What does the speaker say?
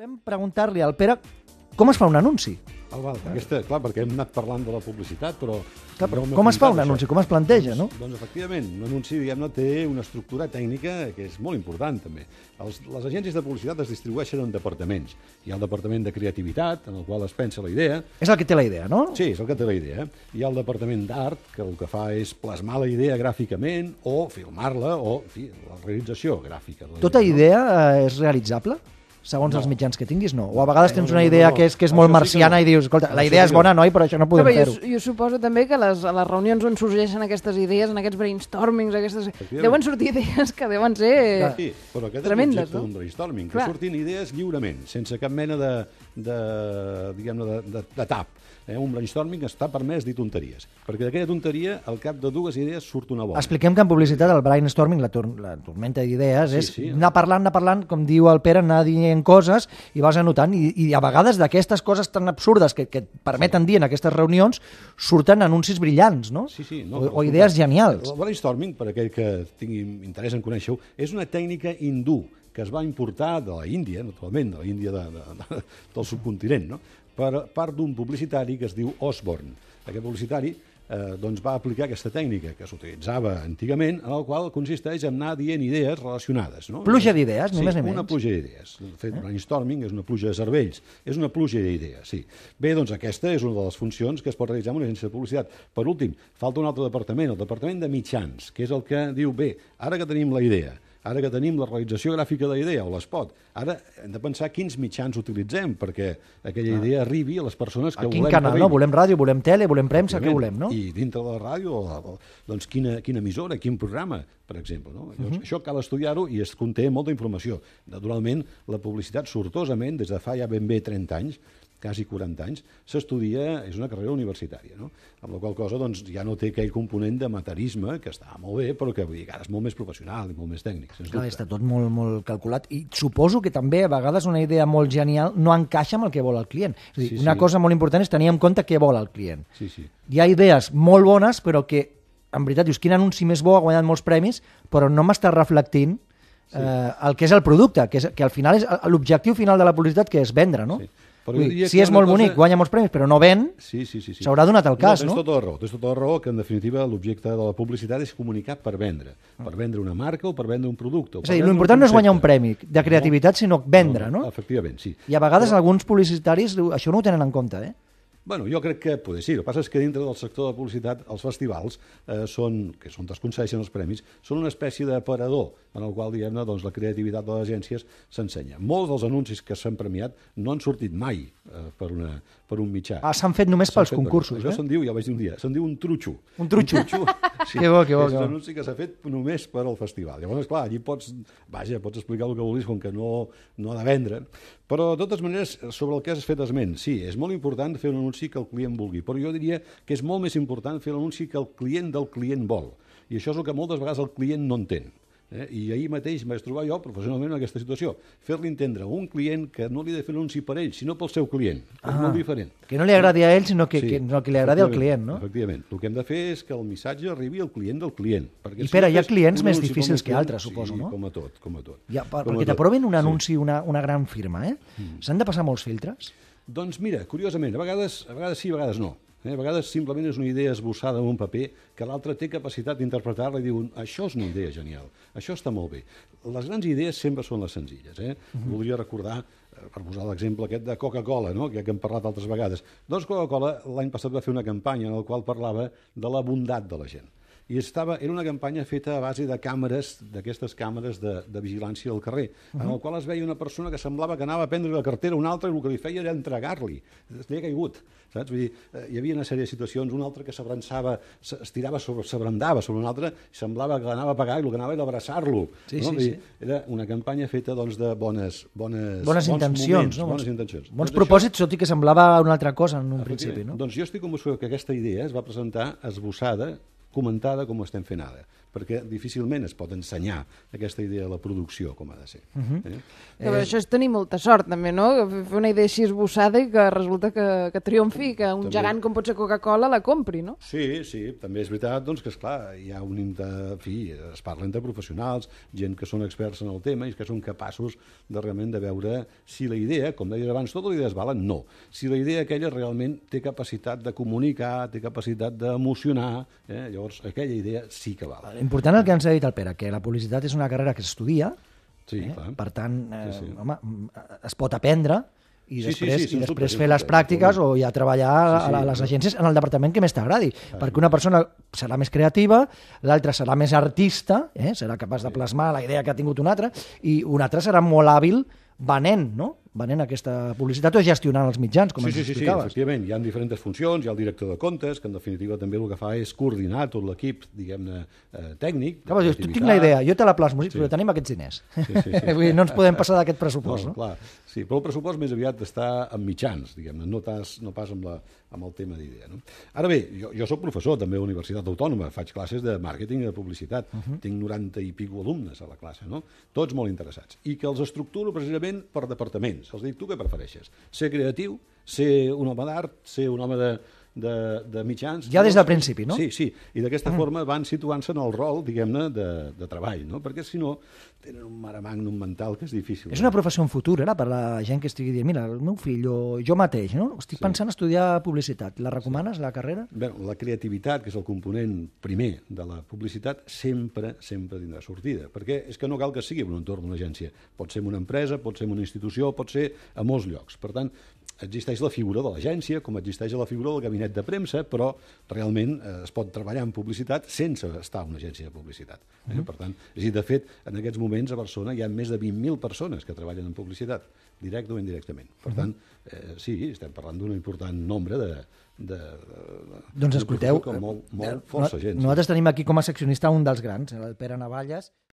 Volem preguntar-li al Pere com es fa un anunci. Val, clar, perquè hem anat parlant de la publicitat, però... Clar, com es fa un anunci, com es planteja, no? Doncs efectivament, un anunci, diguem-ne, té una estructura tècnica que és molt important, també. Les agències de publicitat es distribueixen en departaments. Hi ha el departament de creativitat, en el qual es pensa la idea. És el que té la idea, no? Sí, és el que té la idea. Hi ha el departament d'art, que el que fa és plasmar la idea gràficament o filmar-la, o, en fi, la realització gràfica. Tota idea és realitzable? Segons els mitjans que tinguis, no. O a vegades tens una idea que és molt marciana i dius, escolta, la idea és bona, noi, però això no podem fer-ho. Jo suposo també que a les reunions on sorgeixen aquestes idees, en aquests brainstormings, deuen sortir idees que deuen ser però aquest tremendes, és l'objecte d'un brainstorming, que surtin idees lliurement, sense cap mena de tap. Un brainstorming està permès dir tonteries, perquè d'aquella tonteria, al cap de dues idees surt una bona. Expliquem que en publicitat el brainstorming, la tormenta d'idees, és anar parlant, com diu el Pere, anar dient coses i vas anotant, i a vegades d'aquestes coses tan absurdes que et permeten dir en aquestes reunions surten anuncis brillants, no? O idees genials. El brainstorming, per aquell que tingui interès en conèixer-ho, és una tècnica hindú que es va importar de la Índia, naturalment, de la Índia del subcontinent, no? Per part d'un publicitari que es diu Osborne. Aquest publicitari va aplicar aquesta tècnica que s'utilitzava antigament, en la qual consisteix en anar dient idees relacionades. Pluja d'idees, ni més ni menys. Sí, una pluja d'idees. De fet, brainstorming és una pluja de cervells, és una pluja d'idees, sí. Bé, doncs aquesta és una de les funcions que es pot realitzar en una agència de publicitat. Per últim, falta un altre departament, el departament de mitjans, que és el que diu, bé, ara que tenim la idea, ara que tenim la realització gràfica de la idea o l'espot, ara hem de pensar quins mitjans utilitzem perquè aquella idea arribi a les persones que volem que arribi. A quin canal, no? Volem ràdio, volem tele, volem premsa, què volem, no? I dintre de la ràdio, doncs quina emissora, quin programa, per exemple, no? Llavors, això cal estudiar-ho i es conté molta informació. Naturalment, la publicitat, sortosament, des de fa ja ben bé 30 anys, quasi 40 anys, s'estudia, és una carrera universitària, no? Amb la qual cosa doncs, ja no té aquell component d'amatorisme, que està molt bé, però que vull dir, ara és molt més professional i molt més tècnic, sens dubte. Està tot molt, molt calculat, i suposo que també a vegades una idea molt genial no encaixa amb el que vol el client. És a dir, una cosa molt important és tenir en compte què vol el client. Hi ha idees molt bones, però que, en veritat, dius, quin anunci més bo, ha guanyat molts premis, però no m'està reflectint el que és el producte, que al final és l'objectiu final de la publicitat, que és vendre, no? Si és molt bonic, guanya molts premis, però no ven, s'haurà donat el cas, no? Tens tota la raó, que en definitiva l'objecte de la publicitat és comunicar per vendre una marca o per vendre un producte. És a dir, l'important no és guanyar un premi de creativitat, sinó vendre, no? Efectivament, sí. I a vegades alguns publicitaris això no ho tenen en compte, eh? Bueno, jo crec que poder sí. El que passa és que dintre del sector de publicitat els festivals, que són on es concedeixen els premis, són una espècie d'aparador en el qual, diguem-ne, doncs, la creativitat de les agències s'ensenya. Molts dels anuncis que s'han premiat no han sortit mai per un mitjà. S'han fet només pels concursos, Això se'n diu, ja ho vaig dir un dia, se'n diu un trutxo. Un trutxo? Sí. Que bo. És un anunci que s'ha fet només per al festival. Llavors, clar, allí pots explicar el que vulguis, com que no ha de vendre. Però, de totes maneres, sobre el que has fet esment, sí, és molt important fer un anunci que el client vulgui, però jo diria que és molt més important fer l'anunci que el client del client vol. I això és el que moltes vegades el client no entén. I ahir mateix m'haig trobat jo professionalment en aquesta situació. Fer-li entendre a un client que no li ha de fer anunci per ell, sinó pel seu client. És molt diferent. Que no li agradi a ell, sinó que li agradi al client, no? Efectivament. El que hem de fer és que el missatge arribi al client del client. I Pere, hi ha clients més difícils que altres, suposo, no? Sí, com a tot. Perquè t'aprovin un anunci una gran firma, s'han de passar molts filtres? Doncs mira, curiosament, a vegades sí, a vegades no. A vegades simplement és una idea esbossada en un paper que l'altre té capacitat d'interpretar-la i diuen això és una idea genial, això està molt bé. Les grans idees sempre són les senzilles. Voldria recordar, per posar l'exemple aquest de Coca-Cola, que hem parlat altres vegades. Doncs Coca-Cola l'any passat va fer una campanya en la qual parlava de la bondat de la gent. I era una campanya feta a base de càmeres, d'aquestes càmeres de vigilància del carrer, en el qual es veia una persona que semblava que anava a prendre la cartera a un altre i el que li feia era entregar-li. Li ha caigut, saps? Vull dir, hi havia una sèrie de situacions, un altre que s'abrandava sobre un altre, semblava que l'anava a pagar i el que anava era abraçar-lo. Era una campanya feta de bones intencions. Bons propòsits, tot i que semblava una altra cosa en un principi. Doncs jo estic convençut que aquesta idea es va presentar esbossada, comentada com ho estem fent ara. perquè difícilment es pot ensenyar aquesta idea de la producció com ha de ser. Però això és tenir molta sort, també, no? Fer una idea així esbossada i que resulta que triomfi, que un gegant com pot ser Coca-Cola la compri, no? Sí, també és veritat doncs, que, esclar, hi ha es parla entre professionals, gent que són experts en el tema i que són capaços realment de veure si la idea, com deies abans, totes les idees valen? No. Si la idea aquella realment té capacitat de comunicar, té capacitat d'emocionar, llavors aquella idea sí que val. L'important el que ens ha dit el Pere, que la publicitat és una carrera que s'estudia, per tant, home, es pot aprendre i després fer les pràctiques o ja treballar a les agències en el departament que més t'agradi, perquè una persona serà més creativa, l'altra serà més artista, serà capaç de plasmar la idea que ha tingut un altre, i un altre serà molt hàbil venent aquesta publicitat o gestionant els mitjans, com ens explicaves. Sí, efectivament, hi ha diferents funcions, hi ha el director de comptes, que en definitiva també el que fa és coordinar tot l'equip, diguem-ne, tècnic. Clar, dius, tu tinc la idea, jo te la plasmo, però tenim aquests diners. Vull dir, no ens podem passar d'aquest pressupost. No, clar, sí, però el pressupost més aviat està en mitjans, diguem-ne, no pas amb el tema d'idea. No? Ara bé, jo soc professor també a la Universitat Autònoma, faig classes de màrqueting i de publicitat, tinc 90 i pico alumnes a la classe, no? Tots molt interessats, i que els estructuro precisament per departaments. Els dic, tu què prefereixes? Ser creatiu, ser un home d'art, ser un home de mitjans... Ja des del principi, no? Sí, i d'aquesta forma van situant-se en el rol, diguem-ne, de treball, no? Perquè si no tenen un maramagnum mental que és difícil. És una professió en futur, per la gent que estigui dient, mira, el meu fill o jo mateix, no? Estic pensant estudiar publicitat. La recomanes, la carrera? Bé, la creativitat, que és el component primer de la publicitat, sempre tindrà sortida, perquè és que no cal que sigui en un entorn d'una agència. Pot ser en una empresa, pot ser en una institució, pot ser a molts llocs. Per tant, existeix la figura de l'agència, com existeix la figura del gabinet de premsa, però realment es pot treballar en publicitat sense estar en una agència de publicitat. Per tant, és a dir, de fet, en aquests moments a Barcelona hi ha més de 20.000 persones que treballen en publicitat, direct o indirectament. Per tant, sí, estem parlant d'un important nombre doncs escolteu, molt força gent. Nosaltres tenim aquí com a seccionista un dels grans, el Pere Navalles.